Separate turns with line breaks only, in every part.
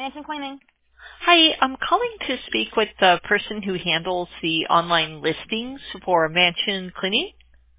Mansion Cleaning.
Hi, I'm calling to speak with the person who handles the online listings for Mansion Cleaning.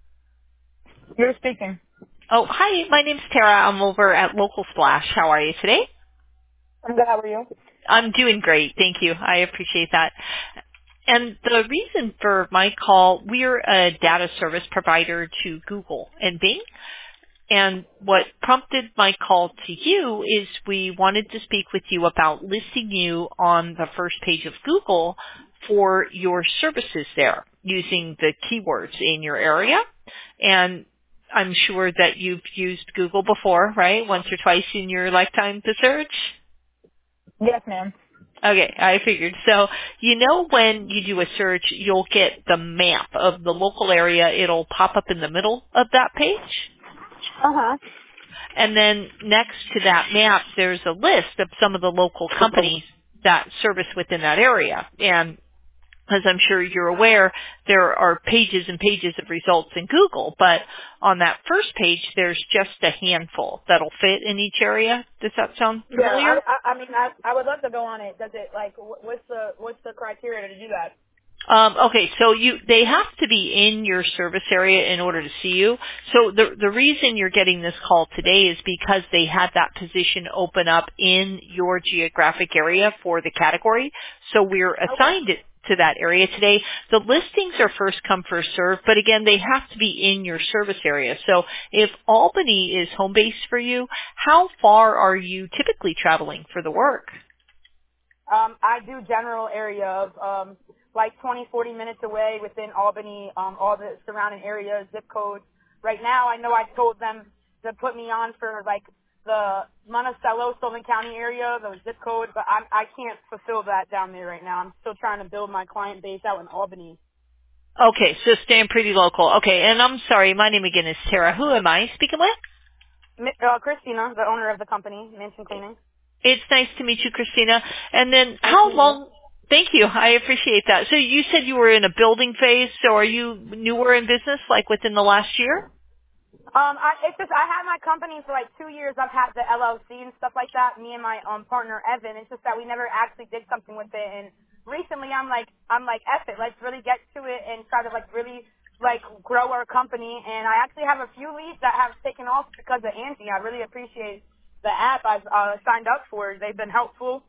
You're speaking.
Oh, hi, my name's Tara. I'm over at Local Splash. How are you today?
I'm good. How are you?
I'm doing great. Thank you. I appreciate that. And the reason for my call, we're a data service provider to Google and Bing. And what prompted my call to you is we wanted to speak with you about listing you on the first page of Google for your services there using the keywords in your area. And I'm sure that you've used Google before, right? Once or twice in your lifetime to search?
Yes, ma'am.
Okay, I figured. So, when you do a search, you'll get the map of the local area. It'll pop up in the middle of that page.
Uh-huh.
And then next to that map, there's a list of some of the local companies that service within that area. And as I'm sure you're aware, there are pages and pages of results in Google, but on that first page, there's just a handful that'll fit in each area. Does that sound
Yeah,
familiar?
I would love to go on it. Does it, like, what's the criteria to do that?
Okay, so they have to be in your service area in order to see you. So the reason you're getting this call today is because they had that position open up in your geographic area for the category. So we're
Okay.
assigned it to that area today. The listings are first come, first serve, but again, they have to be in your service area. So if Albany is home base for you, how far are you typically traveling for the work?
I do general area of, like 20, 40 minutes away within Albany, all the surrounding areas, zip codes. Right now, I know I told them to put me on for, like, the Monticello, Sullivan County area, the zip code, but I can't fulfill that down there right now. I'm still trying to build my client base out in Albany.
Okay, so staying pretty local. Okay, and I'm sorry, my name again is Tara. Who am I speaking with?
Christina, the owner of the company, Mansion Cleaning.
It's nice to meet you, Christina. And then
Nice to
how
meet you.
long? Thank you. I appreciate that. So you said you were in a building phase. So are you newer in business, like within the last year?
I had my company for like 2 years. I've had the LLC and stuff like that. Me and my partner Evan. It's just that we never actually did something with it. And recently, I'm like, F it. Let's really get to it and try to like really like grow our company. And I actually have a few leads that have taken off because of Angie. I really appreciate the app I've signed up for. They've been helpful.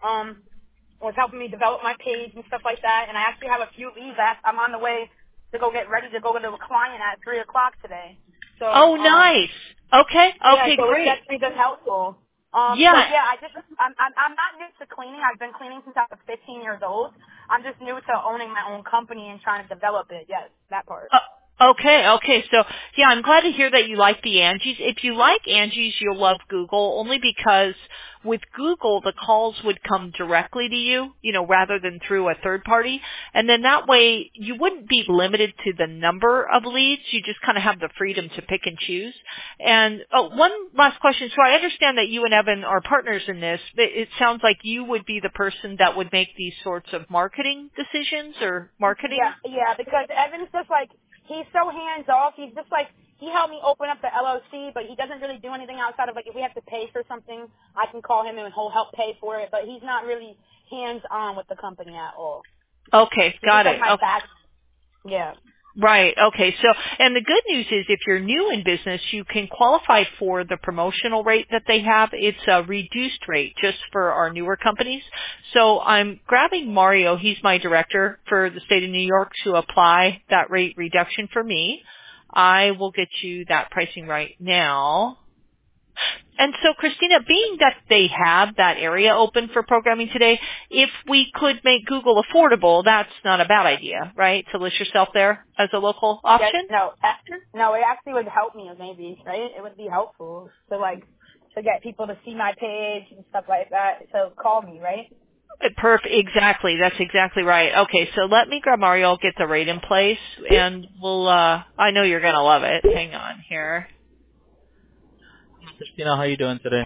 Was helping me develop my page and stuff like that. And I actually have a few leads. I'm on the way to go get ready to go to a client at 3:00 today. So,
Oh, nice. Okay.
yeah,
Okay,
so it's
great.
actually been helpful. So
Yeah.
yeah, I'm not new to cleaning. I've been cleaning since I was 15 years old. I'm just new to owning my own company and trying to develop it. Yes, that part.
Okay. So, yeah, I'm glad to hear that you like the Angies. If you like Angies, you'll love Google, only because with Google, the calls would come directly to you, rather than through a third party. And then that way, you wouldn't be limited to the number of leads. You just kind of have the freedom to pick and choose. And one last question. So I understand that you and Evan are partners in this. It sounds like you would be the person that would make these sorts of marketing decisions or marketing.
Yeah, because Evan's just like, he's so hands off. He's just like, he helped me open up the LLC, but he doesn't really do anything outside of like, if we have to pay for something, I can call him and he'll help pay for it, but he's not really hands on with the company at all.
Okay,
He's
got
just like
it.
my
Okay.
back. Yeah.
Right. Okay. So, and the good news is if you're new in business, you can qualify for the promotional rate that they have. It's a reduced rate just for our newer companies. So I'm grabbing Mario. He's my director for the state of New York to apply that rate reduction for me. I will get you that pricing right now. And so, Christina, being that they have that area open for programming today, if we could make Google affordable, that's not a bad idea, right? To list yourself there as a local option?
No, it actually would help me maybe, right? It would be helpful to like, to get people to see my page and stuff like that. So call me, right?
Perfect. Exactly. That's exactly right. Okay, so let me grab Mario, I'll get the rate in place, and we'll, I know you're going to love it. Hang on here.
Christina, how are you doing today?